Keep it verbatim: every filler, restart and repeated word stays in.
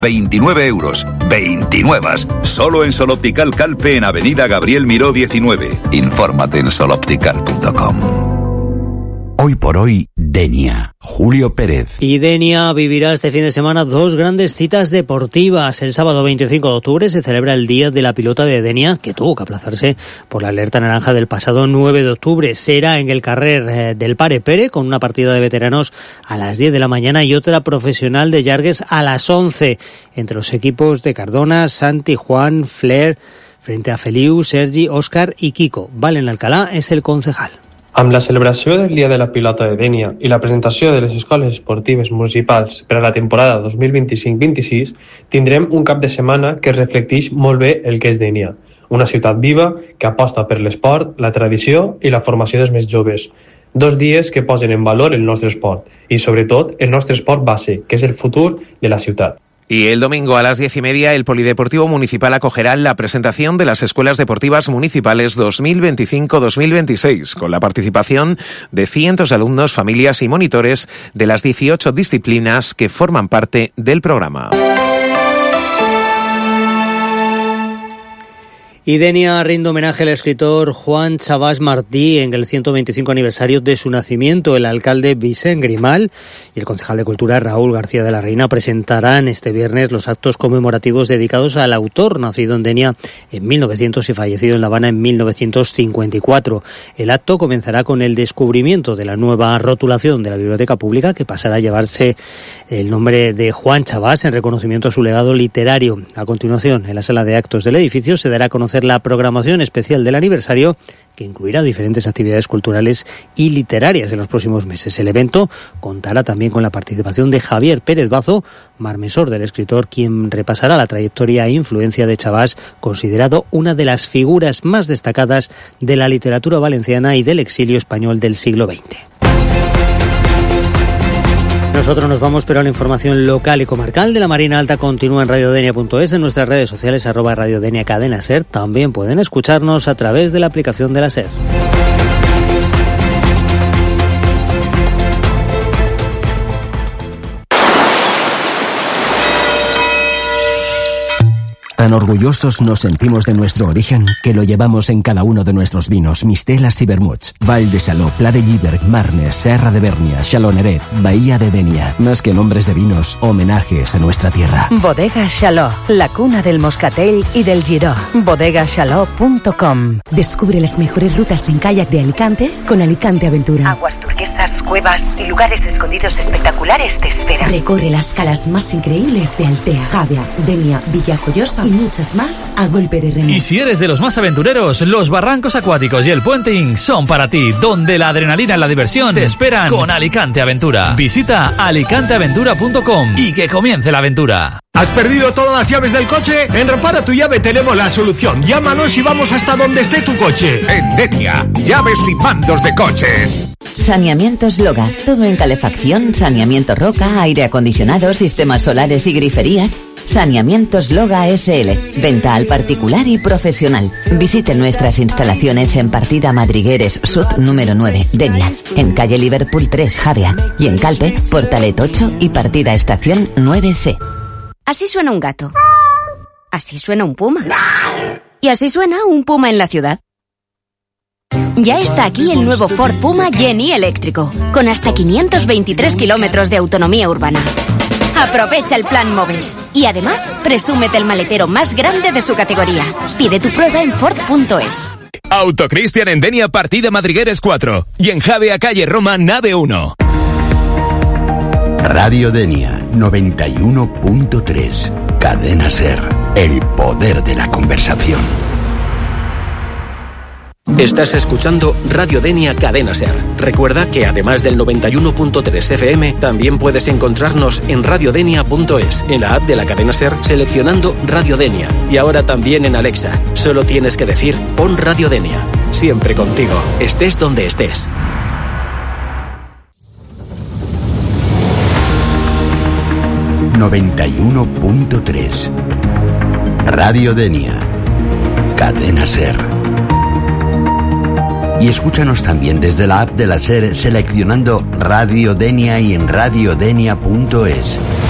veintinueve euros. veintinueve. Solo en Soloptical Calpe en Avenida Gabriel Miró diecinueve. Infórmate en soloptical punto com. Hoy por hoy, Denia. Julio Pérez. Y Denia vivirá este fin de semana dos grandes citas deportivas. El sábado veinticinco de octubre se celebra el Día de la Pilota de Denia, que tuvo que aplazarse por la alerta naranja del pasado nueve de octubre. Será en el carrer del Pare Pere, con una partida de veteranos a las diez de la mañana y otra profesional de Llargues a las once, entre los equipos de Cardona, Santi, Juan, Flair, frente a Feliu, Sergi, Òscar i Kiko. Valen Alcalá és el concejal. Amb la celebració del Dia de la Pilota de Dénia i la presentació de les escoles esportives municipals per a la temporada dos mil vint-i-cinc vint-i-sis, tindrem un cap de setmana que reflecteix molt bé el que és Dénia, una ciutat viva que aposta per l'esport, la tradició i la formació dels més joves. Dos dies que posen en valor el nostre esport i, sobretot, el nostre esport base, que és el futur de la ciutat. Y el domingo a las diez y media el Polideportivo Municipal acogerá la presentación de las Escuelas Deportivas Municipales dos mil veinticinco dos mil veintiséis, con la participación de cientos de alumnos, familias y monitores de las dieciocho disciplinas que forman parte del programa. Y Denia rinde homenaje al escritor Juan Chabás Martí en el ciento veinticinco aniversario de su nacimiento. El alcalde Vicent Grimal y el concejal de Cultura Raúl García de la Reina presentarán este viernes los actos conmemorativos dedicados al autor, nacido en Denia en mil novecientos y fallecido en La Habana en mil novecientos cincuenta y cuatro. El acto comenzará con el descubrimiento de la nueva rotulación de la biblioteca pública, que pasará a llevarse el nombre de Juan Chabás en reconocimiento a su legado literario. A continuación, en la sala de actos del edificio se dará a conocer la programación especial del aniversario, que incluirá diferentes actividades culturales y literarias en los próximos meses. El evento contará también con la participación de Javier Pérez Bazo, marmesor del escritor, quien repasará la trayectoria e influencia de Chabás, considerado una de las figuras más destacadas de la literatura valenciana y del exilio español del siglo veinte. Nosotros nos vamos, pero la información local y comarcal de la Marina Alta continúa en radiodenia punto es, en nuestras redes sociales, arroba radiodenia cadena ser. También pueden escucharnos a través de la aplicación de la SER. Tan orgullosos nos sentimos de nuestro origen que lo llevamos en cada uno de nuestros vinos, mistelas y vermuts. Vall de Saló, Pla de Lliberg, Marnes, Serra de Bernia, Xaloneret, Bahía de Denia. Más que nombres de vinos, homenajes a nuestra tierra. Bodega Xaló, la cuna del moscatel y del giró. bodega xaló punto com. Descubre las mejores rutas en kayak de Alicante con Alicante Aventura. Aguas turquesas, cuevas y lugares escondidos espectaculares te esperan. Recorre las calas más increíbles de Altea, Javea, Denia, Villajoyosa y muchas más a golpe de remo. Y si eres de los más aventureros, los barrancos acuáticos y el puenting son para ti, donde la adrenalina y la diversión te esperan con Alicante Aventura. Visita alicante aventura punto com y que comience la aventura. ¿Has perdido todas las llaves del coche? En Repara tu Llave tenemos la solución. Llámanos y vamos hasta donde esté tu coche. En Denia, llaves y mandos de coches. Saneamientos Loga. Todo en calefacción, saneamiento roca, aire acondicionado, sistemas solares y griferías. Saneamientos Loga S L. Venta al particular y profesional. Visite nuestras instalaciones en Partida Madrigueres Sud número nueve, Denia. En calle Liverpool tres, Javea. Y en Calpe, Portalet ocho y Partida Estación nueve C. Así suena un gato. Así suena un puma. Y así suena un puma en la ciudad. Ya está aquí el nuevo Ford Puma Jenny eléctrico, con hasta quinientos veintitrés kilómetros de autonomía urbana. Aprovecha el plan Moves y además presúmete el maletero más grande de su categoría. Pide tu prueba en Ford punto es. Autocristian en Denia, Partida Madrigueres cuatro y en Javea, calle Roma, nave uno. Radio Denia noventa y uno punto tres. Cadena Ser, el poder de la conversación. Estás escuchando Radio Denia Cadena Ser. Recuerda que además del noventa y uno punto tres F M, también puedes encontrarnos en radiodenia punto es, en la app de la Cadena Ser, seleccionando Radio Denia. Y ahora también en Alexa. Solo tienes que decir, pon Radio Denia. Siempre contigo, estés donde estés. noventa y uno punto tres. Radio Denia. Cadena Ser. Y escúchanos también desde la app de la SER seleccionando Radio Denia y en radiodenia punto es.